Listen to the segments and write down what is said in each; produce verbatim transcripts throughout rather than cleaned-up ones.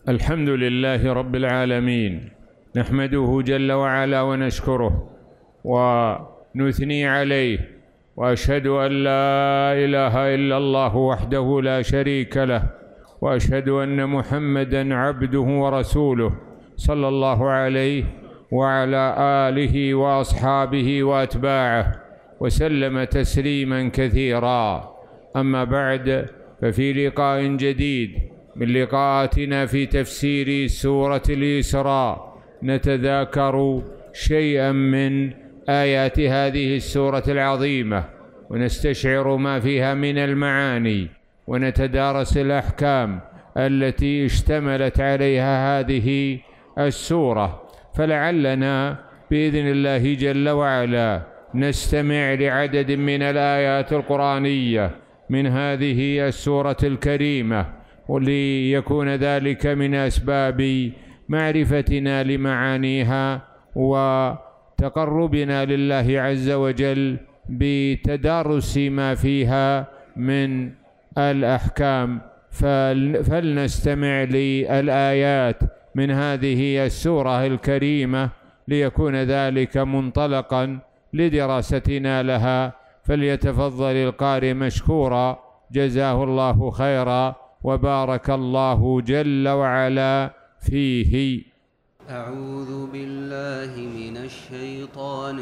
الحمد لله رب العالمين، نحمده جل وعلا ونشكره ونثني عليه، وأشهد أن لا إله إلا الله وحده لا شريك له، وأشهد أن محمدًا عبده ورسوله صلى الله عليه وعلى آله وأصحابه وأتباعه وسلم تسليمًا كثيرًا. أما بعد، ففي لقاء جديد من لقاءاتنا في تفسير سورة الإسراء نتذاكر شيئا من آيات هذه السورة العظيمة، ونستشعر ما فيها من المعاني، ونتدارس الأحكام التي اشتملت عليها هذه السورة. فلعلنا بإذن الله جل وعلا نستمع لعدد من الآيات القرآنية من هذه السورة الكريمة، وليكون ذلك من أسباب معرفتنا لمعانيها وتقربنا لله عز وجل بتدارس ما فيها من الأحكام. فلنستمع للآيات من هذه السورة الكريمة ليكون ذلك منطلقا لدراستنا لها. فليتفضل القارئ مشكورا، جزاه الله خيرا وبارك الله جل وعلا فيه. أعوذ بالله من الشيطان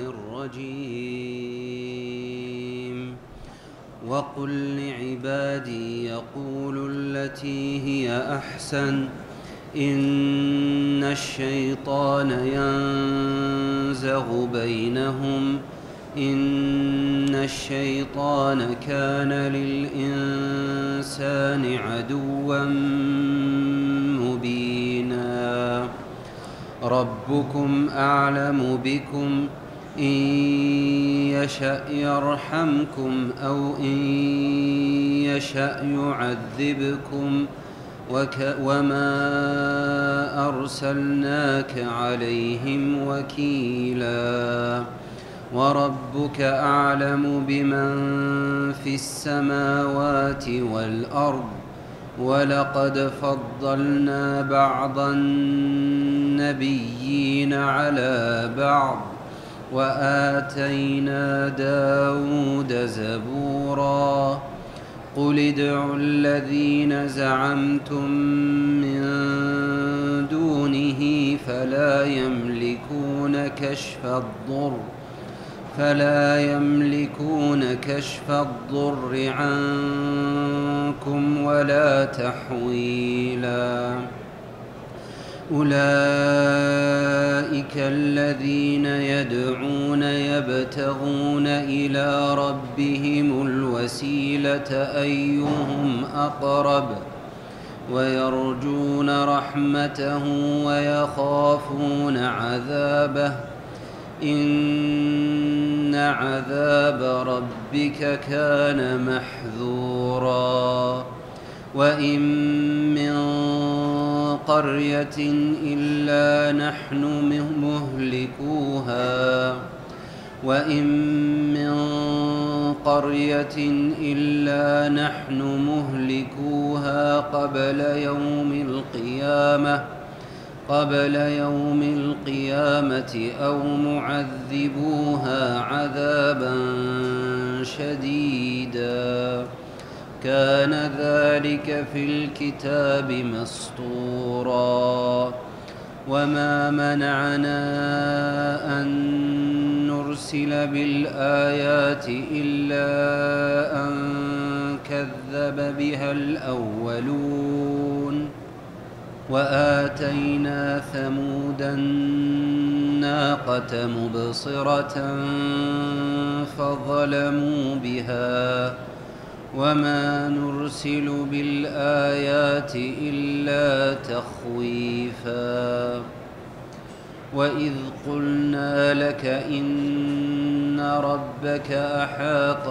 الرجيم. وقل لعبادي يقولوا التي هي أحسن إن الشيطان ينزغ بينهم إن الشيطان كان للإنسان عدوا مبينا. ربكم أعلم بكم إن يشأ يرحمكم أو إن يشأ يعذبكم وما أرسلناك عليهم وكيلا. وربك أعلم بمن في السماوات والأرض ولقد فضلنا بعض النبيين على بعض وآتينا داود زبورا. قل ادعوا الذين زعمتم من دونه فلا يملكون كشف الضر فلا يملكون كشف الضر عنكم ولا تحويلا. أولئك الذين يدعون يبتغون إلى ربهم الوسيلة أيهم أقرب ويرجون رحمته ويخافون عذابه إن عذاب ربك كان محذورا. وإن من قرية إلا نحن مهلكوها وإن من قرية إلا نحن مهلكوها قبل يوم القيامة قبل يوم القيامة أو معذبوها عذابا شديدا. كان ذلك في الكتاب مسطورا. وما منعنا أن نرسل بالآيات إلا أن كذب بها الأولون. وآتينا ثمود الناقة مبصرة فظلموا بها وما نرسل بالآيات إلا تخويفا. وإذ قلنا لك إن ربك أحاط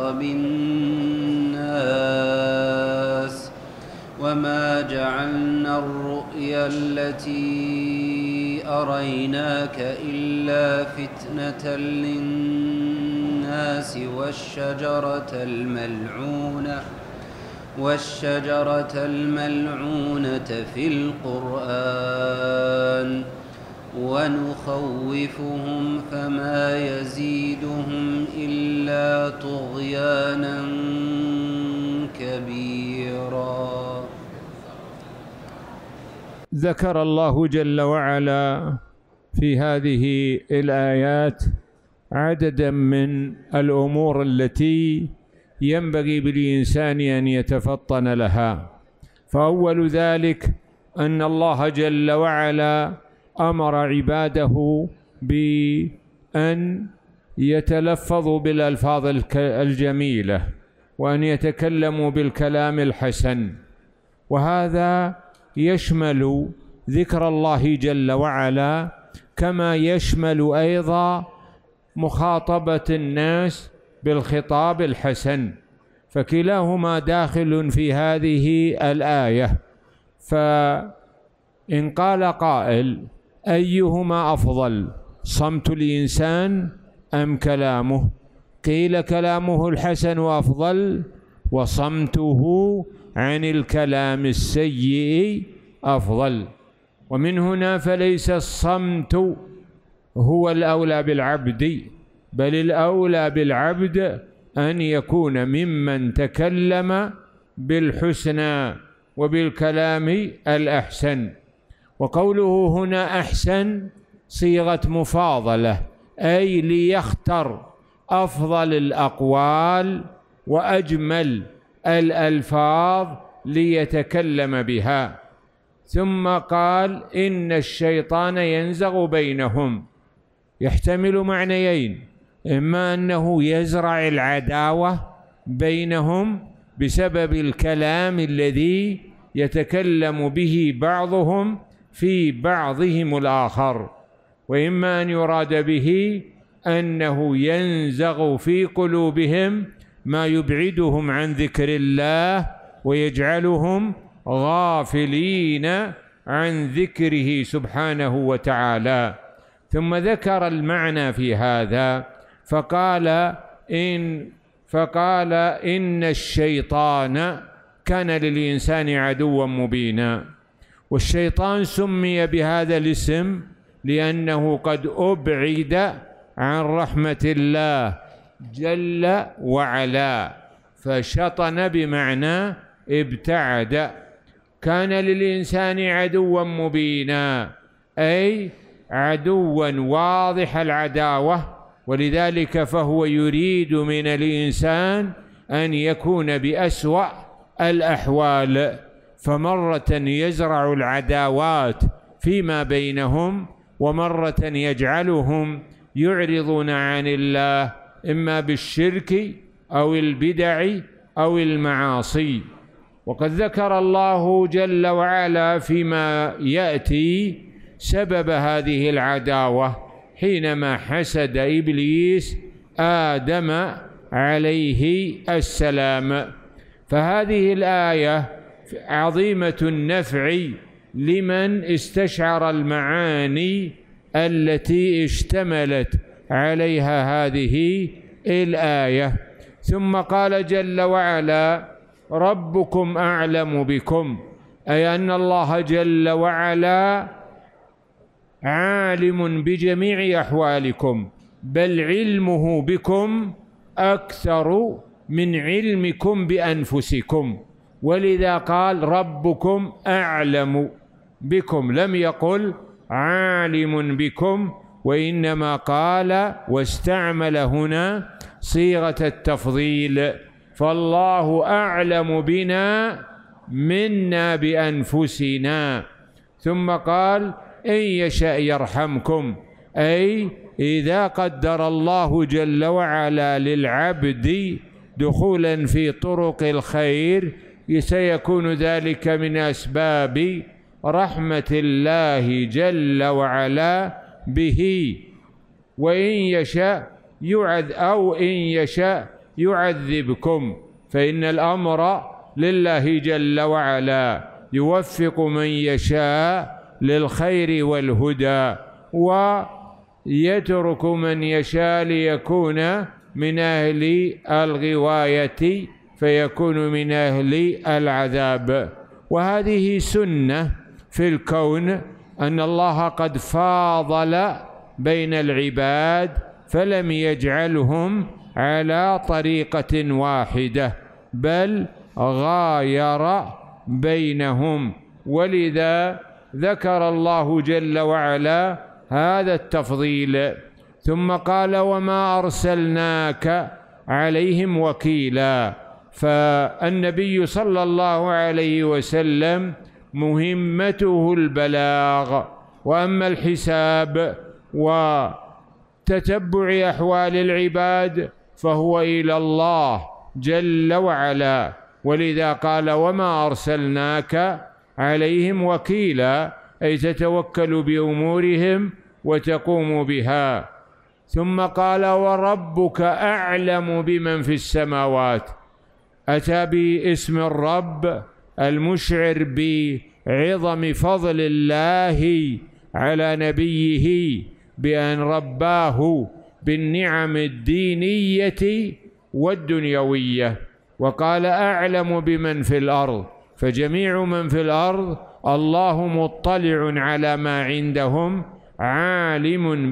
بالناس وما جعلنا الرؤيا التي أريناك إلا فتنة للناس والشجرة الملعونة والشجرة الملعونة في القرآن ونخوفهم فما يزيدهم إلا طغيانا كبيرا. ذكر الله جل وعلا في هذه الآيات عددا من الأمور التي ينبغي بالإنسان أن يتفطن لها. فأول ذلك أن الله جل وعلا أمر عباده بأن يتلفظوا بالألفاظ الجميلة وأن يتكلموا بالكلام الحسن، وهذا يشمل ذكر الله جل وعلا كما يشمل أيضا مخاطبة الناس بالخطاب الحسن، فكلاهما داخل في هذه الآية. فإن قال قائل أيهما أفضل، صمت الإنسان أم كلامه؟ قيل كلامه الحسن أفضل، وصمته عن الكلام السيء أفضل. ومن هنا فليس الصمت هو الأولى بالعبد، بل الأولى بالعبد أن يكون ممن تكلم بالحسنى وبالكلام الأحسن. وقوله هنا أحسن صيغة مفاضلة، أي ليختر أفضل الأقوال وأجمل الألفاظ ليتكلم بها. ثم قال إن الشيطان ينزغ بينهم، يحتمل معنيين: إما أنه يزرع العداوة بينهم بسبب الكلام الذي يتكلم به بعضهم في بعضهم الآخر، وإما أن يراد به أنه ينزغ في قلوبهم ما يبعدهم عن ذكر الله ويجعلهم غافلين عن ذكره سبحانه وتعالى. ثم ذكر المعنى في هذا فقال إن فقال إن الشيطان كان للإنسان عدوا مبينا. والشيطان سمي بهذا الاسم لأنه قد أبعد عن رحمة الله جل وعلا، فشطن بمعنى ابتعد. كان للإنسان عدوا مبينا، أي عدوا واضح العداوة، ولذلك فهو يريد من الإنسان أن يكون بأسوأ الأحوال، فمرة يزرع العداوات فيما بينهم، ومرة يجعلهم يعرضون عن الله إما بالشرك أو البدع أو المعاصي. وقد ذكر الله جل وعلا فيما يأتي سبب هذه العداوة حينما حسد إبليس آدم عليه السلام. فهذه الآية عظيمة النفع لمن استشعر المعاني التي اشتملت عليها هذه الآية. ثم قال جل وعلا ربكم أعلم بكم، أي أن الله جل وعلا عالم بجميع أحوالكم، بل علمه بكم أكثر من علمكم بأنفسكم، ولذا قال ربكم أعلم بكم، لم يقل عالم بكم، وإنما قال واستعمل هنا صيغة التفضيل، فالله أعلم بنا منا بأنفسنا. ثم قال إن يشاء يرحمكم، أي إذا قدر الله جل وعلا للعبد دخولا في طرق الخير سيكون ذلك من أسباب رحمة الله جل وعلا به. وإن يشاء يعذ أو إن يشاء يعذبكم، فإن الأمر لله جل وعلا، يوفق من يشاء للخير والهدى ويترك من يشاء ليكون من أهل الغواية فيكون من أهل العذاب. وهذه سنة في الكون، أن الله قد فاضل بين العباد فلم يجعلهم على طريقة واحدة، بل غاير بينهم. ولذا ذكر الله جل وعلا هذا التفضيل، ثم قال: وما أرسلناك عليهم وكيلا. فالنبي صلى الله عليه وسلم مهمته البلاغ، وأما الحساب وتتبع أحوال العباد فهو إلى الله جل وعلا. ولذا قال: وما أرسلناك عليهم وكيلا، أي تتوكل بأمورهم وتقوم بها. ثم قال: وربك أعلم بمن في السماوات. أتى باسم الرب المشعر بعظم فضل الله على نبيه بأن رباه بالنعم الدينية والدنيوية، وقال: أعلم بمن في الأرض. فجميع من في الأرض الله مطلع على ما عندهم، عالم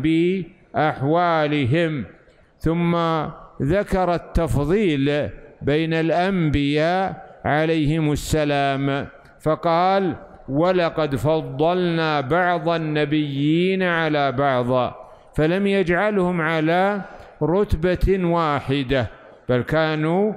بأحوالهم. ثم ذكر التفضيل بين الأنبياء عليهم السلام، فقال: ولقد فضلنا بعض النبيين على بعض، فلم يجعلهم على رتبة واحدة، بل كانوا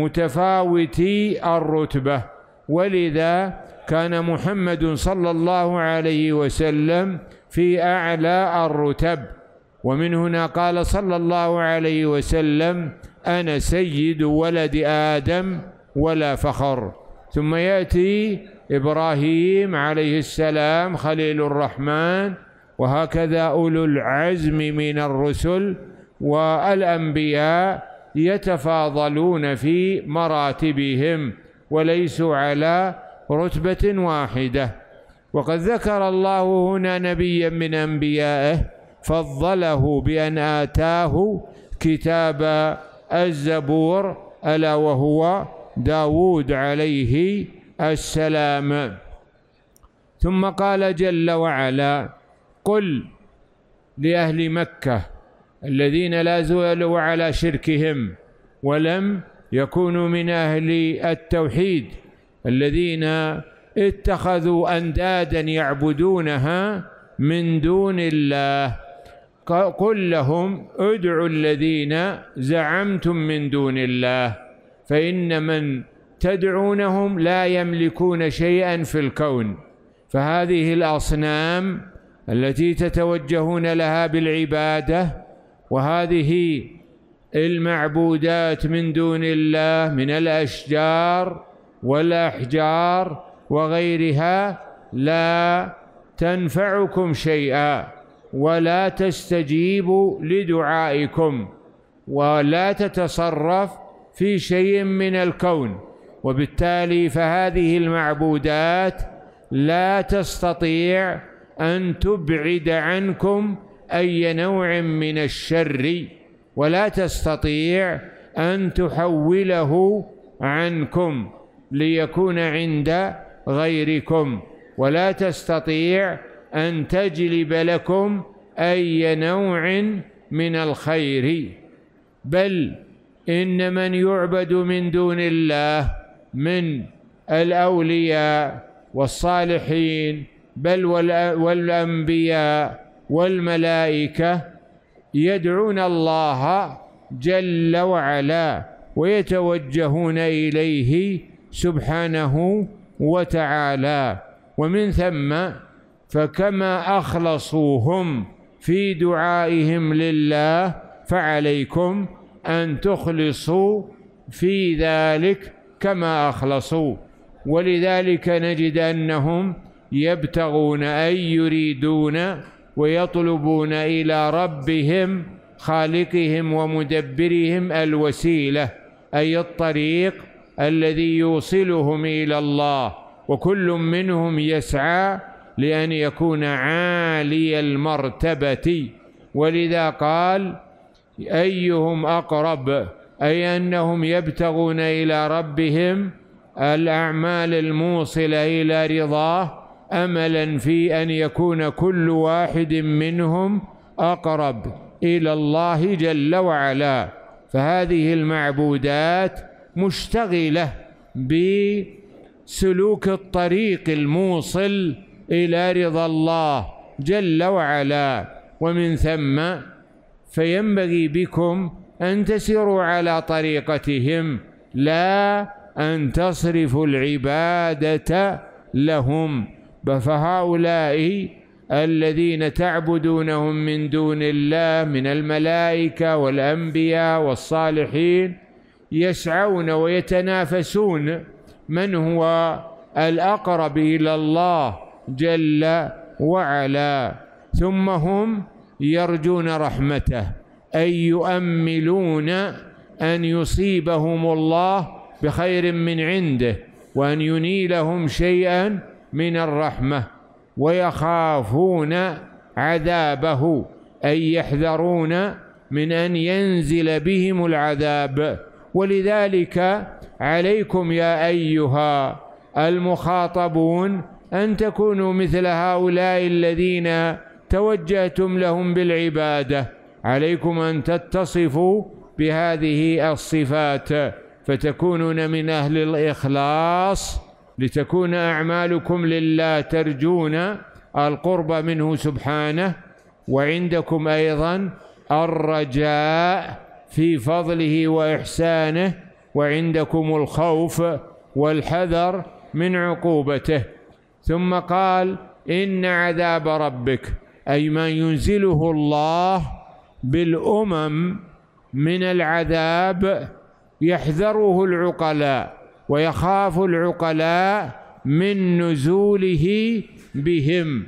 متفاوتي الرتبة. ولذا كان محمد صلى الله عليه وسلم في أعلى الرتب. ومن هنا قال صلى الله عليه وسلم: أنا سيد ولد آدم ولا فخر. ثم يأتي إبراهيم عليه السلام خليل الرحمن، وهكذا أولو العزم من الرسل والأنبياء يتفاضلون في مراتبهم وليسوا على رتبة واحدة. وقد ذكر الله هنا نبيا من أنبيائه فضله بأن آتاه كتاب الزبور، ألا وهو داود عليه السلام. ثم قال جل وعلا: قل لأهل مكة الذين لا زالوا على شركهم ولم يكونوا من أهل التوحيد، الذين اتخذوا أندادا يعبدونها من دون الله، قل لهم: ادعوا الذين زعمتم من دون الله، فإن من تدعونهم لا يملكون شيئا في الكون. فهذه الأصنام التي تتوجهون لها بالعبادة، وهذه المعبودات من دون الله من الأشجار والأحجار وغيرها، لا تنفعكم شيئا ولا تستجيب لدعائكم ولا تتصرف في شيء من الكون. وبالتالي فهذه المعبودات لا تستطيع أن تبعد عنكم أي نوع من الشر، ولا تستطيع أن تحوله عنكم ليكون عند غيركم، ولا تستطيع أن تجلب لكم أي نوع من الخير. بل إن من يعبد من دون الله من الأولياء والصالحين بل والأنبياء والملائكة يدعون الله جل وعلا ويتوجهون إليه سبحانه وتعالى. ومن ثم فكما أخلصوهم في دعائهم لله فعليكم أن تخلصوا في ذلك كما أخلصوا. ولذلك نجد أنهم يبتغون أي يريدون ويطلبون إلى ربهم خالقهم ومدبرهم الوسيلة، أي الطريق الذي يوصلهم إلى الله، وكل منهم يسعى لأن يكون عالي المرتبة. ولذا قال: أيهم أقرب، أي أنهم يبتغون إلى ربهم الأعمال الموصلة إلى رضاه، أملا في أن يكون كل واحد منهم أقرب إلى الله جل وعلا. فهذه المعبودات مشتغلة بسلوك الطريق الموصل إلى رضا الله جل وعلا، ومن ثم فينبغي بكم أن تسيروا على طريقتهم، لا أن تصرفوا العبادة لهم. فهؤلاء الذين تعبدونهم من دون الله من الملائكة والأنبياء والصالحين يسعون ويتنافسون من هو الأقرب إلى الله جل وعلا، ثم هم يرجون رحمته، أي يؤملون أن يصيبهم الله بخير من عنده وأن ينيلهم شيئا من الرحمة، ويخافون عذابه، أي يحذرون من أن ينزل بهم العذاب. ولذلك عليكم يا أيها المخاطبون أن تكونوا مثل هؤلاء الذين توجهتم لهم بالعبادة، عليكم أن تتصفوا بهذه الصفات فتكونون من أهل الإخلاص، لتكون أعمالكم لله ترجون القرب منه سبحانه، وعندكم أيضا الرجاء في فضله وإحسانه، وعندكم الخوف والحذر من عقوبته. ثم قال إن عذاب ربك، أي ما ينزله الله بالأمم من العذاب يحذره العقلاء ويخاف العقلاء من نزوله بهم،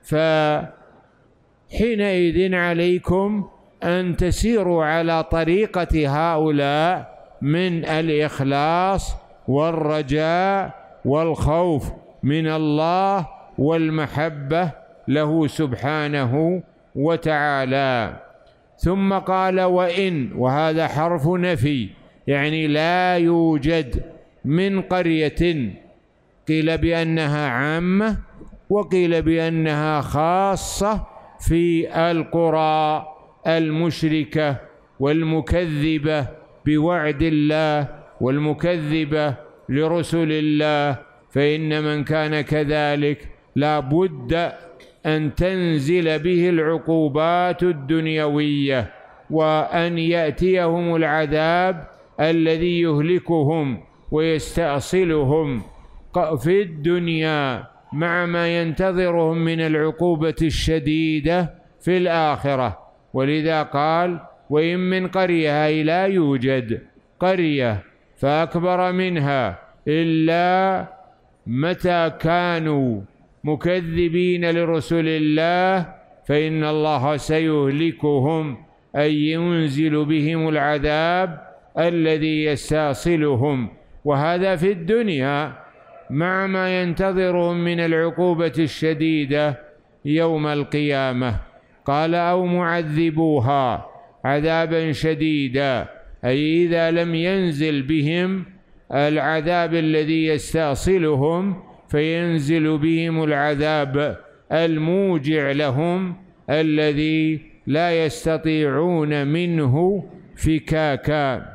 فحينئذ عليكم أن تسيروا على طريقة هؤلاء من الإخلاص والرجاء والخوف من الله والمحبة له سبحانه وتعالى. ثم قال وإن، وهذا حرف نفي، يعني لا يوجد من قرية، قيل بأنها عامة وقيل بأنها خاصة في القرى المشركة والمكذبة بوعد الله والمكذبة لرسل الله، فإن من كان كذلك لا بد أن تنزل به العقوبات الدنيوية، وأن يأتيهم العذاب الذي يهلكهم ويستأصلهم في الدنيا مع ما ينتظرهم من العقوبة الشديدة في الآخرة. ولذا قال وإن من قرية، أي لا يوجد قرية فأكبر منها إلا متى كانوا مكذبين لرسل الله فإن الله سيهلكهم، أي ينزل بهم العذاب الذي يستأصلهم، وهذا في الدنيا مع ما ينتظرهم من العقوبة الشديدة يوم القيامة. قال أو معذبوها عذابا شديدا، أي إذا لم ينزل بهم العذاب الذي يستأصلهم فينزل بهم العذاب الموجع لهم الذي لا يستطيعون منه فكاكا.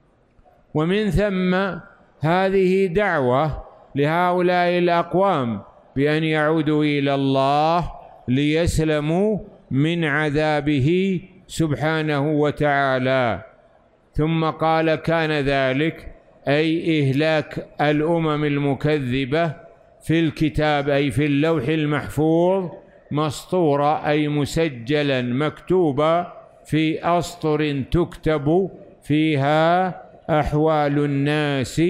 ومن ثم هذه دعوة لهؤلاء الأقوام بأن يعودوا إلى الله ليسلموا من عذابه سبحانه وتعالى. ثم قال كان ذلك، أي إهلاك الأمم المكذبة، في الكتاب أي في اللوح المحفوظ، مسطورة أي مسجلا مكتوبا في أسطر تكتب فيها أحوال الناس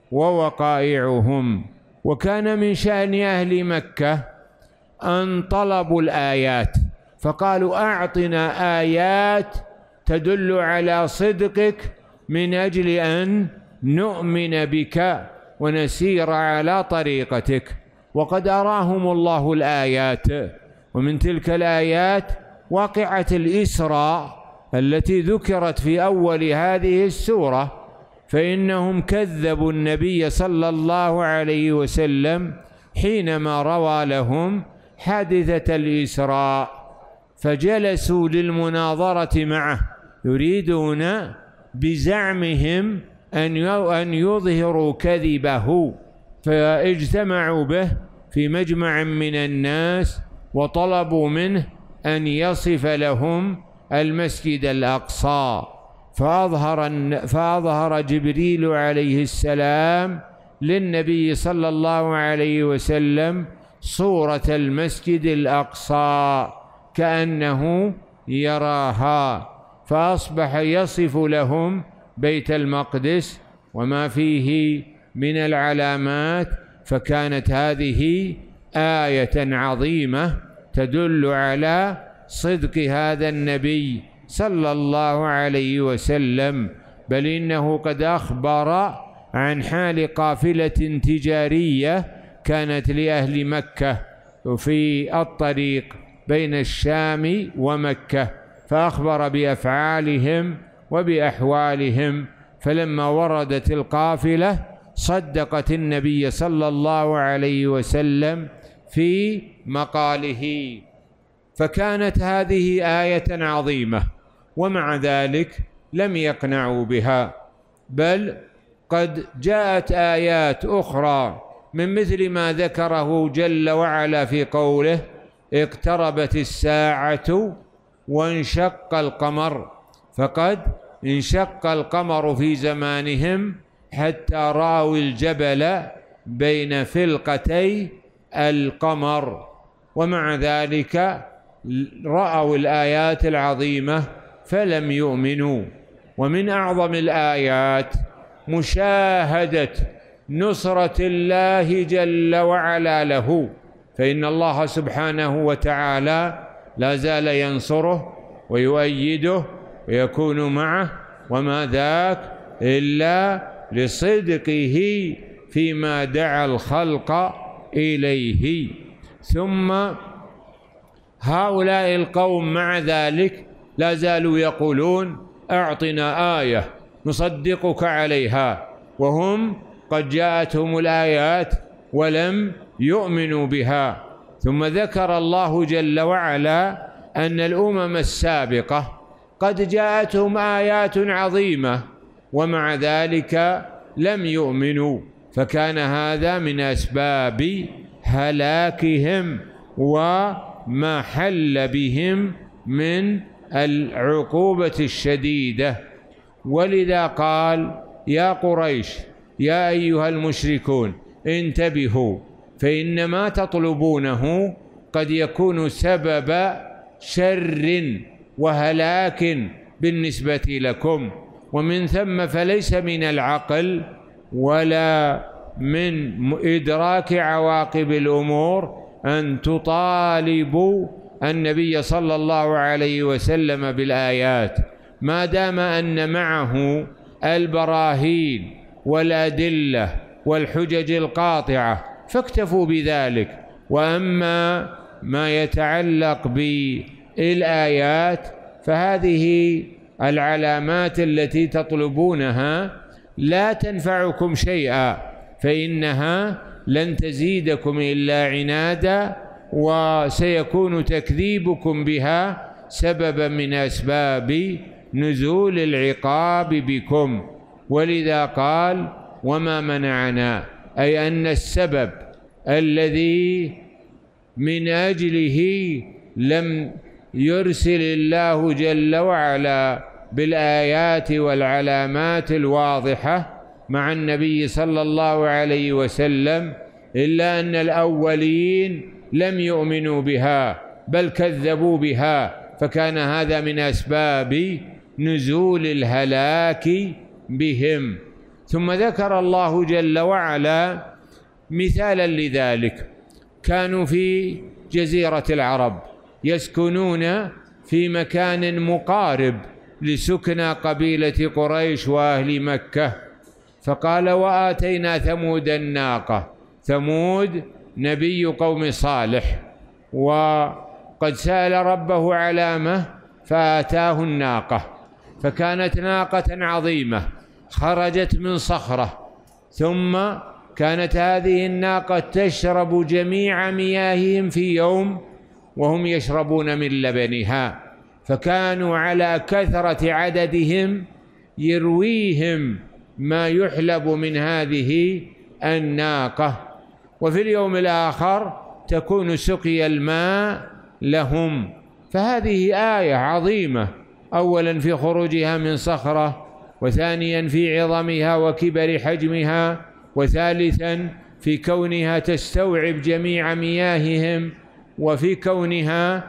ووقائعهم. وكان من شأن أهل مكة أن طلبوا الآيات، فقالوا أعطنا آيات تدل على صدقك من أجل أن نؤمن بك ونسير على طريقتك. وقد أراهم الله الآيات، ومن تلك الآيات واقعة الإسراء التي ذكرت في أول هذه السورة، فإنهم كذبوا النبي صلى الله عليه وسلم حينما روى لهم حادثة الإسراء، فجلسوا للمناظرة معه يريدون بزعمهم أن يظهروا كذبه، فاجتمعوا به في مجمع من الناس وطلبوا منه أن يصف لهم المسجد الأقصى، فأظهر, فأظهر جبريل عليه السلام للنبي صلى الله عليه وسلم صورة المسجد الأقصى كأنه يراها، فأصبح يصف لهم بيت المقدس وما فيه من العلامات. فكانت هذه آية عظيمة تدل على صدق هذا النبي صلى الله عليه وسلم، بل إنه قد أخبر عن حال قافلة تجارية كانت لأهل مكة في الطريق بين الشام ومكة، فأخبر بأفعالهم وبأحوالهم، فلما وردت القافلة صدقت النبي صلى الله عليه وسلم في مقاله. فكانت هذه آية عظيمة، ومع ذلك لم يقنعوا بها، بل قد جاءت آيات أخرى من مثل ما ذكره جل وعلا في قوله: اقتربت الساعة وانشق القمر، فقد انشق القمر في زمانهم حتى رأوا الجبل بين فلقتي القمر، ومع ذلك رأوا الآيات العظيمة فلم يؤمنوا. ومن أعظم الآيات مشاهدة نصرة الله جل وعلا له، فإن الله سبحانه وتعالى لا زال ينصره ويؤيده ويكون معه، وما ذاك إلا لصدقه فيما دعا الخلق إليه. ثم هؤلاء القوم مع ذلك لا زالوا يقولون: أعطنا آية نصدقك عليها، وهم قد جاءتهم الآيات ولم يؤمنوا بها. ثم ذكر الله جل وعلا أن الأمم السابقة قد جاءتهم آيات عظيمة ومع ذلك لم يؤمنوا، فكان هذا من أسباب هلاكهم وما حل بهم من العقوبة الشديدة. ولذا قال: يا قريش، يا أيها المشركون، انتبهوا، فإن ما تطلبونه قد يكون سبب شر وهلاك بالنسبة لكم، ومن ثم فليس من العقل ولا من إدراك عواقب الأمور أن تطالبوا النبي صلى الله عليه وسلم بالآيات، ما دام أن معه البراهين والأدلة والحجج القاطعة، فاكتفوا بذلك. وأما ما يتعلق بالآيات فهذه العلامات التي تطلبونها لا تنفعكم شيئا، فإنها لن تزيدكم إلا عنادا، وسيكون تكذيبكم بها سببا من أسباب نزول العقاب بكم. ولذا قال: وما منعنا، أي أن السبب الذي من أجله لم يرسل الله جل وعلا بالآيات والعلامات الواضحة مع النبي صلى الله عليه وسلم إلا أن الأولين لم يؤمنوا بها بل كذبوا بها، فكان هذا من أسباب نزول الهلاك بهم. ثم ذكر الله جل وعلا مثالا لذلك: كانوا في جزيرة العرب يسكنون في مكان مقارب لسكنى قبيلة قريش وأهل مكة، فقال: وآتينا ثمود الناقة. ثمود نبي قوم صالح، وقد سأل ربه علامة فآتاه الناقة، فكانت ناقة عظيمة خرجت من صخرة، ثم كانت هذه الناقة تشرب جميع مياههم في يوم وهم يشربون من لبنها، فكانوا على كثرة عددهم يرويهم ما يحلب من هذه الناقة، وفي اليوم الآخر تكون سقي الماء لهم. فهذه آية عظيمة، أولا في خروجها من صخرة، وثانيا في عظمها وكبر حجمها، وثالثا في كونها تستوعب جميع مياههم، وفي كونها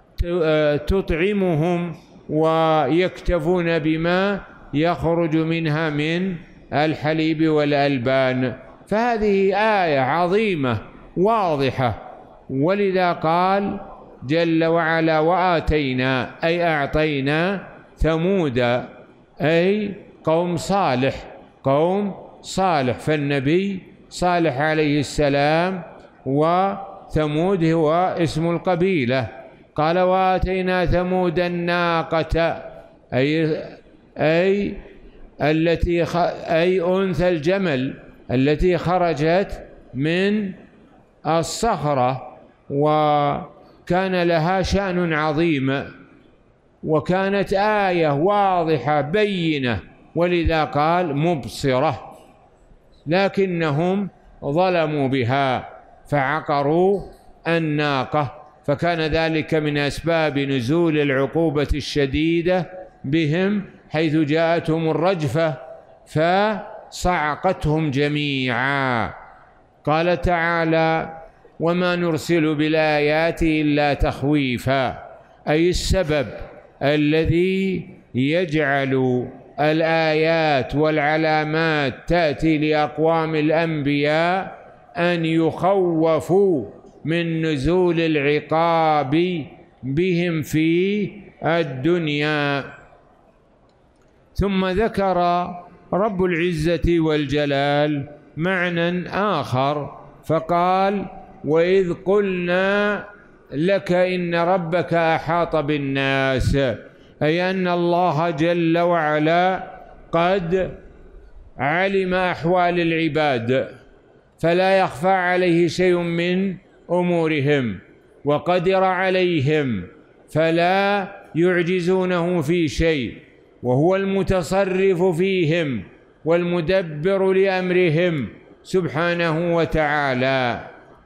تطعمهم ويكتفون بما يخرج منها من الحليب والألبان. فهذه آية عظيمة واضحة، ولذا قال جل وعلا: وآتينا، أي أعطينا ثمود، أي قوم صالح، قوم صالح، فالنبي صالح عليه السلام، وثمود هو اسم القبيلة. قال: وآتينا ثمود الناقة، أي أي التي خ... أي أنثى الجمل التي خرجت من الصخرة، وكان لها شأن عظيم، وكانت آية واضحة بينة، ولذا قال مبصرة، لكنهم ظلموا بها فعقروا الناقة، فكان ذلك من أسباب نزول العقوبة الشديدة بهم، حيث جاءتهم الرجفة فصعقتهم جميعا. قال تعالى: وما نرسل بالآيات إلا تخويفا، أي السبب الذي يجعل الآيات والعلامات تأتي لأقوام الأنبياء أن يخوفوا من نزول العقاب بهم في الدنيا. ثم ذكر رب العزة والجلال معنى آخر فقال: وإذ قلنا لك إن ربك أحاط بالناس، أي أن الله جل وعلا قد علم أحوال العباد، فلا يخفى عليه شيء من أمورهم، وقدر عليهم فلا يعجزونه في شيء، وهو المتصرف فيهم والمدبر لأمرهم سبحانه وتعالى.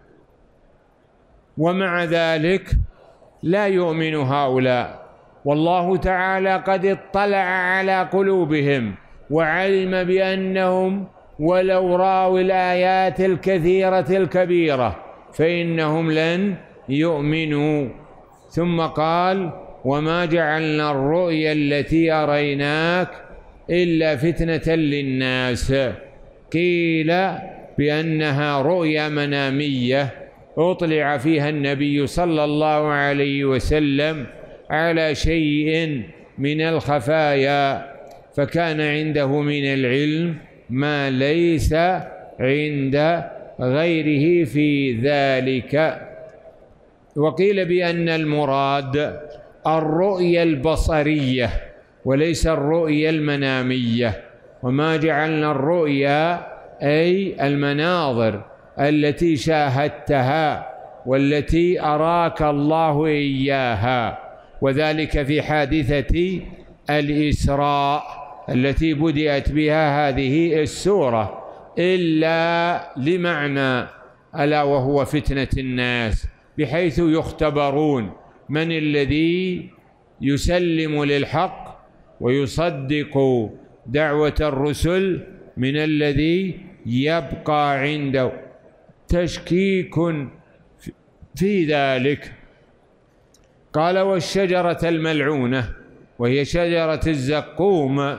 ومع ذلك لا يؤمن هؤلاء، والله تعالى قد اطلع على قلوبهم وعلم بأنهم ولو رأوا الآيات الكثيرة الكبيرة فإنهم لن يؤمنوا. ثم قال: وما جعلنا الرؤيا التي أريناك إلا فتنة للناس. قيل بأنها رؤيا منامية أطلع فيها النبي صلى الله عليه وسلم على شيء من الخفايا، فكان عنده من العلم ما ليس عند غيره في ذلك. وقيل بأن المراد الرؤيا البصرية وليس الرؤيا المنامية. وما جعلنا الرؤيا أي المناظر التي شاهدتها والتي أراك الله إياها، وذلك في حادثة الإسراء التي بدأت بها هذه السورة، إلا لمعنى ألا وهو فتنة الناس، بحيث يختبرون من الذي يسلم للحق ويصدق دعوة الرسل من الذي يبقى عنده تشكيك في ذلك. قال: والشجرة الملعونة، وهي شجرة الزقوم،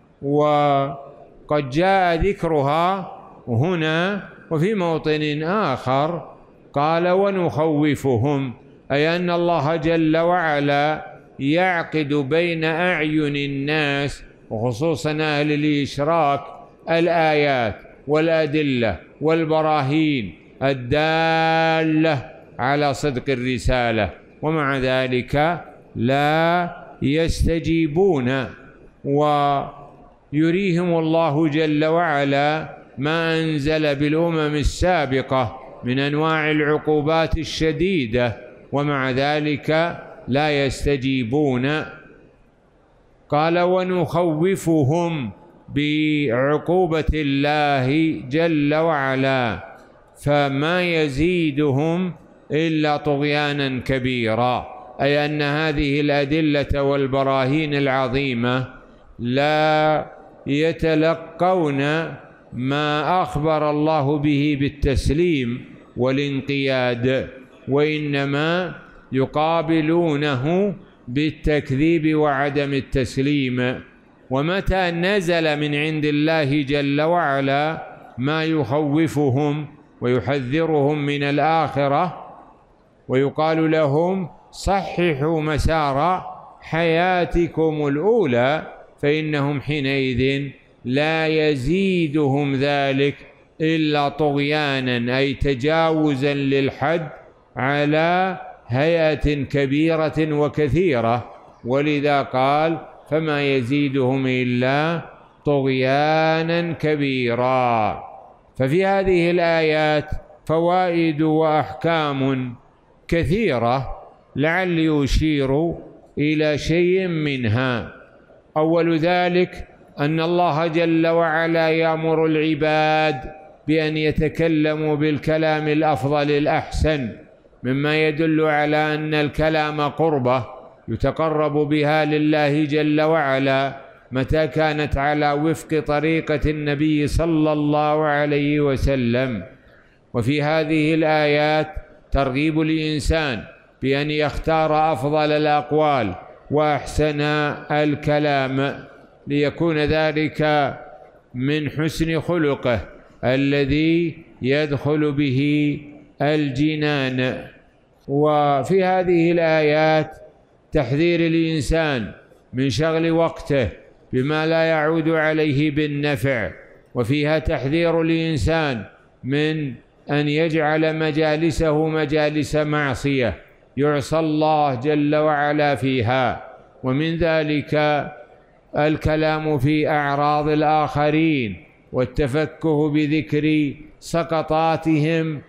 وقد جاء ذكرها هنا وفي موطن آخر. قال: ونخوفهم، أي أن الله جل وعلا يعقد بين أعين الناس وخصوصا أهل الإشراك الآيات والأدلة والبراهين الدالة على صدق الرسالة، ومع ذلك لا يستجيبون، ويريهم الله جل وعلا ما أنزل بالأمم السابقة من أنواع العقوبات الشديدة، ومع ذلك لا يستجيبون. قال ونخوفهم بعقوبة الله جل وعلا فما يزيدهم إلا طغيانا كبيرا، أي أن هذه الأدلة والبراهين العظيمة لا يتلقون ما أخبر الله به بالتسليم والانقياد، وإنما يقابلونه بالتكذيب وعدم التسليم. ومتى نزل من عند الله جل وعلا ما يخوفهم ويحذرهم من الآخرة ويقال لهم صححوا مسار حياتكم الأولى، فإنهم حينئذ لا يزيدهم ذلك إلا طغيانا، أي تجاوزا للحد على هيئة كبيرة وكثيرة، ولذا قال فما يزيدهم إلا طغيانا كبيرا. ففي هذه الآيات فوائد وأحكام كثيرة، لعلي أشير إلى شيء منها. أول ذلك أن الله جل وعلا يأمر العباد بأن يتكلموا بالكلام الأفضل الأحسن، مما يدل على أن الكلام قربة يتقرب بها لله جل وعلا متى كانت على وفق طريقة النبي صلى الله عليه وسلم. وفي هذه الآيات ترغيب الإنسان بأن يختار أفضل الأقوال وأحسن الكلام، ليكون ذلك من حسن خلقه الذي يدخل به الجنان. وفي هذه الآيات تحذير الإنسان من شغل وقته بما لا يعود عليه بالنفع، وفيها تحذير الإنسان من أن يجعل مجالسه مجالس معصية يعصى الله جل وعلا فيها، ومن ذلك الكلام في أعراض الآخرين والتفكه بذكر سقطاتهم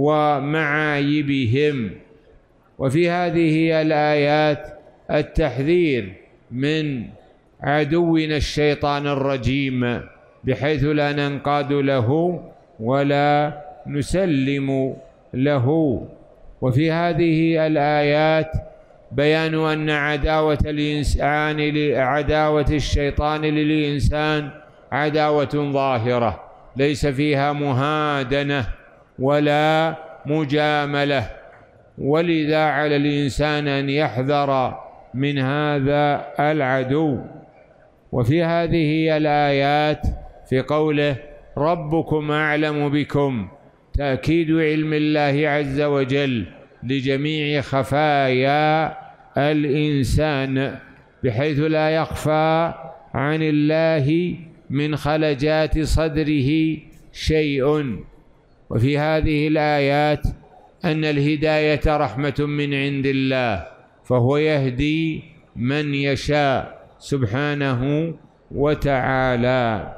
ومعايبهم. وفي هذه الآيات التحذير من عدونا الشيطان الرجيم بحيث لا ننقاد له ولا نسلم له. وفي هذه الآيات بيان أن عداوة الإنسان عداوة الشيطان للإنسان عداوة ظاهرة ليس فيها مهادنة ولا مجاملة، ولذا على الإنسان أن يحذر من هذا العدو. وفي هذه الآيات في قوله ربكم أعلم بكم تأكيد علم الله عز وجل لجميع خفايا الإنسان بحيث لا يخفى عن الله من خلجات صدره شيء. وفي هذه الآيات أن الهداية رحمة من عند الله، فهو يهدي من يشاء سبحانه وتعالى.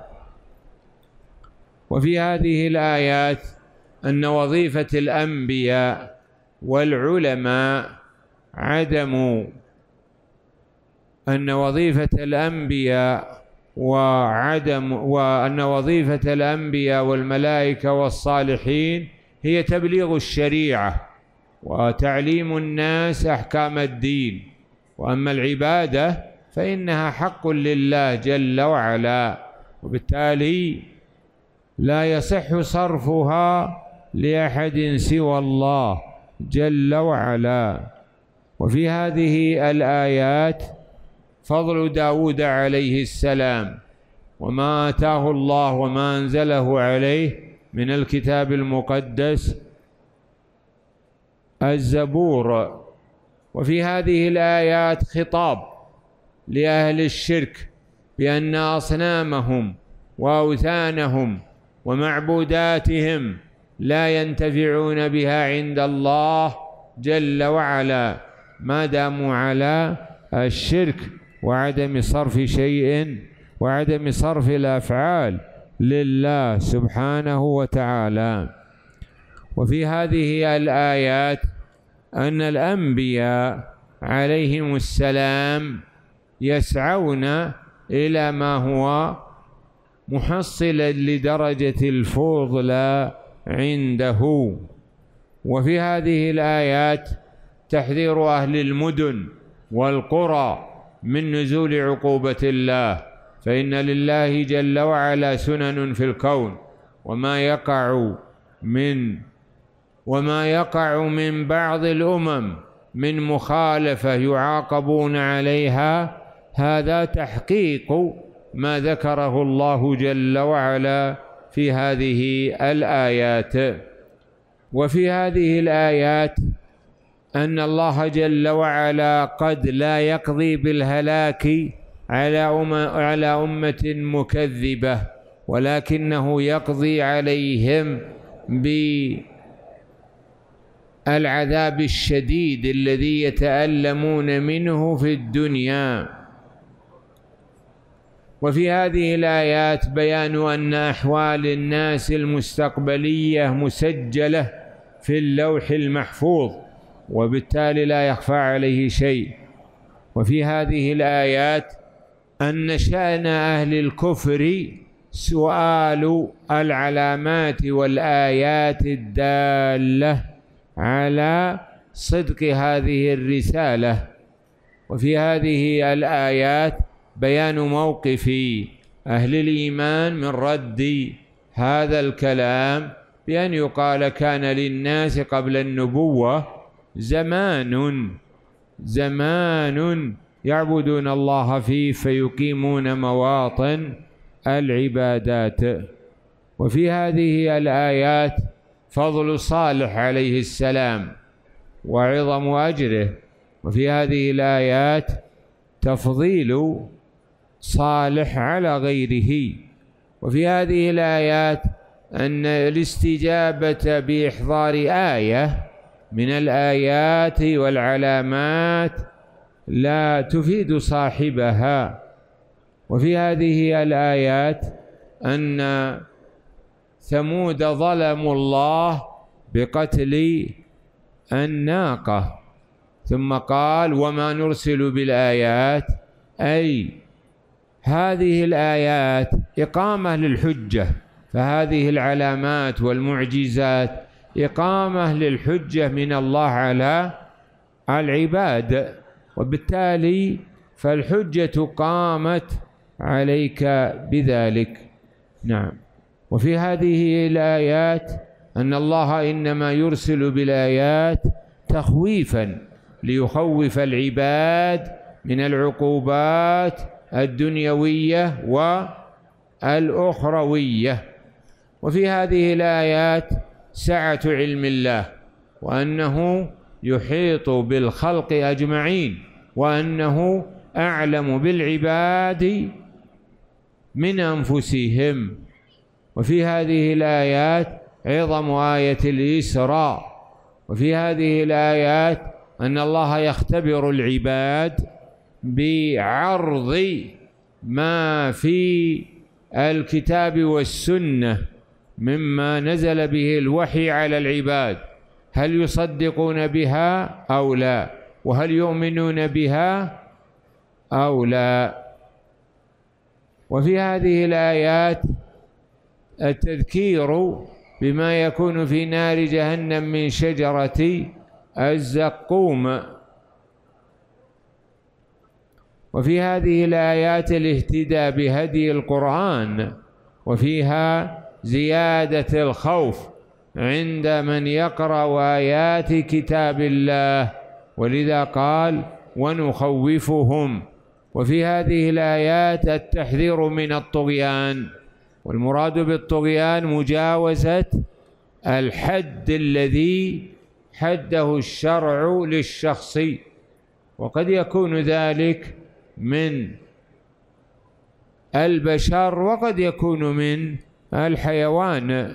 وفي هذه الآيات أن وظيفة الأنبياء والعلماء عدم أن وظيفة الأنبياء وعدم وأن وظيفة الأنبياء والملائكة والصالحين هي تبليغ الشريعة وتعليم الناس أحكام الدين، وأما العبادة فإنها حق لله جل وعلا، وبالتالي لا يصح صرفها لأحد سوى الله جل وعلا. وفي هذه الآيات فضل داود عليه السلام وما آتاه الله وما أنزله عليه من الكتاب المقدس الزبور. وفي هذه الآيات خطاب لأهل الشرك بأن أصنامهم وأوثانهم ومعبوداتهم لا ينتفعون بها عند الله جل وعلا ما داموا على الشرك وعدم صرف شيء وعدم صرف الأفعال لله سبحانه وتعالى. وفي هذه الآيات أن الأنبياء عليهم السلام يسعون إلى ما هو محصلا لدرجة الفضل عنده. وفي هذه الآيات تحذير أهل المدن والقرى من نزول عقوبة الله، فإن لله جل وعلا سنن في الكون، وما يقع من وما يقع من بعض الأمم من مخالفة يعاقبون عليها، هذا تحقيق ما ذكره الله جل وعلا في هذه الآيات. وفي هذه الآيات أن الله جل وعلا قد لا يقضي بالهلاك على على أمة مكذبة، ولكنه يقضي عليهم بالعذاب الشديد الذي يتألمون منه في الدنيا. وفي هذه الآيات بيان أن أحوال الناس المستقبلية مسجلة في اللوح المحفوظ، وبالتالي لا يخفى عليه شيء. وفي هذه الآيات أن شأن أهل الكفر سؤال العلامات والآيات الدالة على صدق هذه الرسالة. وفي هذه الآيات بيان موقف أهل الإيمان من رد هذا الكلام بأن يقال كان للناس قبل النبوة زمان زمان يعبدون الله فيه فيقيمون مواطن العبادات. وفي هذه الآيات فضل صالح عليه السلام وعظم أجره. وفي هذه الآيات تفضيل صالح على غيره. وفي هذه الآيات أن الاستجابة بإحضار آية من الآيات والعلامات لا تفيد صاحبها. وفي هذه الآيات أن ثمود ظلموا الله بقتل الناقة، ثم قال وما نرسل بالآيات، أي هذه الآيات إقامة للحجة، فهذه العلامات والمعجزات إقامة للحجة من الله على العباد، وبالتالي فالحجة قامت عليك بذلك. نعم. وفي هذه الآيات أن الله إنما يرسل بالآيات تخويفا ليخوف العباد من العقوبات الدنيوية والأخروية. وفي هذه الآيات سعة علم الله، وأنه يحيط بالخلق أجمعين، وأنه أعلم بالعباد من أنفسهم. وفي هذه الآيات عظم آية الإسراء. وفي هذه الآيات أن الله يختبر العباد بعرض ما في الكتاب والسنة مما نزل به الوحي على العباد، هل يصدقون بها أو لا، وهل يؤمنون بها أو لا. وفي هذه الآيات التذكير بما يكون في نار جهنم من شجرة الزقوم. وفي هذه الآيات الاهتداء بهدي القرآن، وفيها زيادة الخوف عند من يقرأ آيات كتاب الله، ولذا قال ونخوفهم. وفي هذه الآيات التحذير من الطغيان، والمراد بالطغيان مجاوزة الحد الذي حده الشرع للشخص، وقد يكون ذلك من البشر وقد يكون من الحيوان.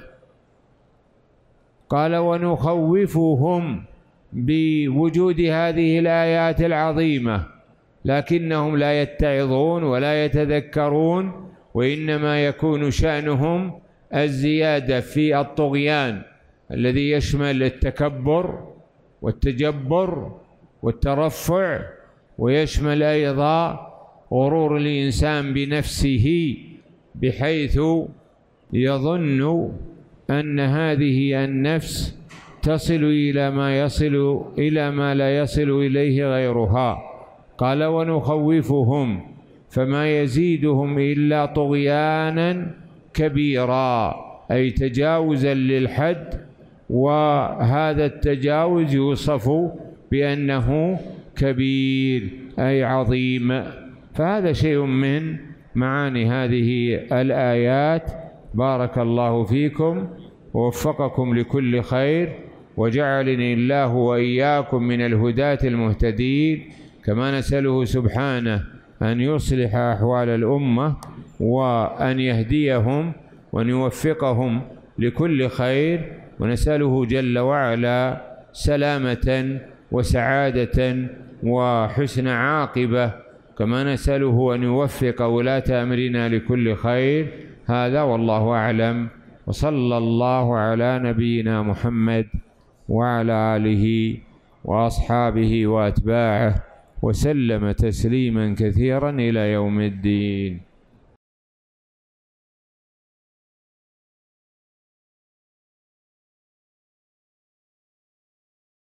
قال ونخوفهم بوجود هذه الآيات العظيمة لكنهم لا يتعظون ولا يتذكرون، وإنما يكون شأنهم الزيادة في الطغيان الذي يشمل التكبر والتجبر والترفع، ويشمل أيضا غرور الإنسان بنفسه بحيث يظن أن هذه النفس تصل إلى ما يصل إلى ما لا يصل إليه غيرها. قال ونخوفهم فما يزيدهم إلا طغيانا كبيرا، أي تجاوزا للحد، وهذا التجاوز يوصف بأنه كبير أي عظيم. فهذا شيء من معاني هذه الآيات. بارك الله فيكم ووفقكم لكل خير، وجعلني الله وإياكم من الهداة المهتدين. كما نسأله سبحانه أن يصلح أحوال الأمة وأن يهديهم وأن يوفقهم لكل خير، ونسأله جل وعلا سلامة وسعادة وحسن عاقبة، كما نسأله أن يوفق ولاة أمرنا لكل خير. هذا والله أعلم، وصلى الله على نبينا محمد وعلى آله وأصحابه وأتباعه وسلم تسليما كثيرا إلى يوم الدين.